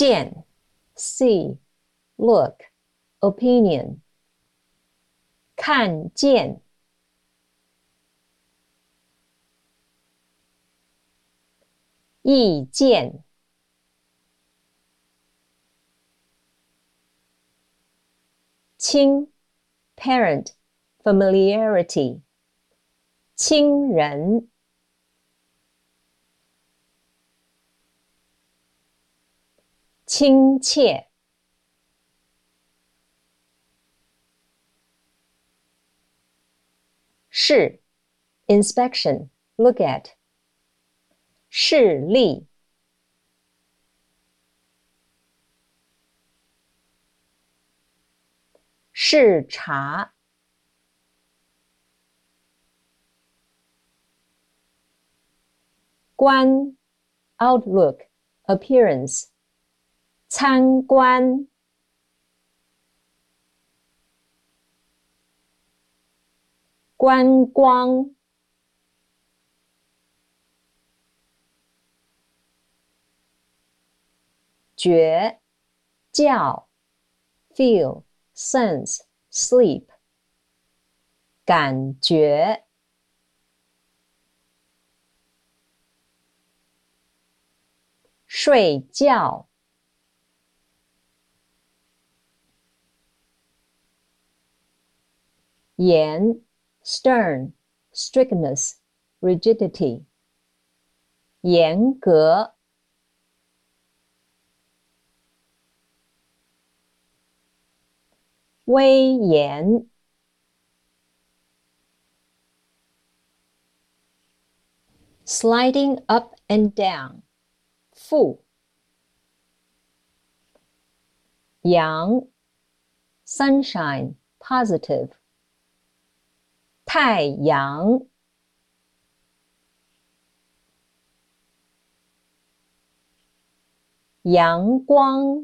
见 see, look, opinion. 看见意见亲 parent, familiarity. 亲人亲切视 inspection, look at. 视力视察观 outlook, appearance. 参观观光觉觉 feel, sense, sleep. 感觉睡觉严 stern, strictness, rigidity. 严格威严sliding up and down, 负阳 sunshine, positive. 太阳阳光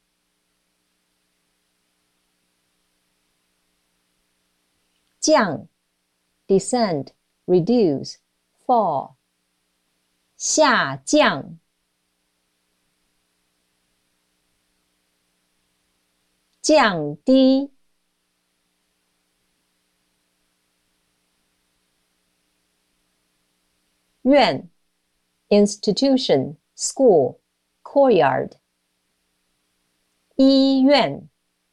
降 descend, reduce, fall. 下降降低院 institution, school, courtyard. 医院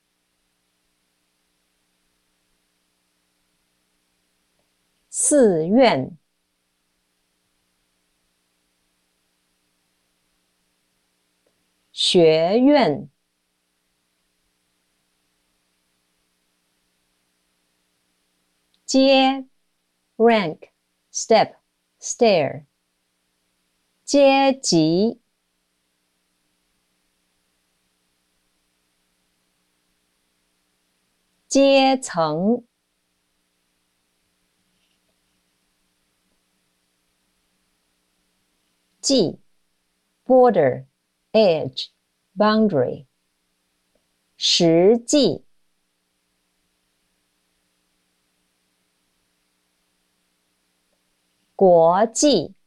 寺院学院阶 rank, step, stair. 阶级阶层际 border, edge, boundary. 实际国际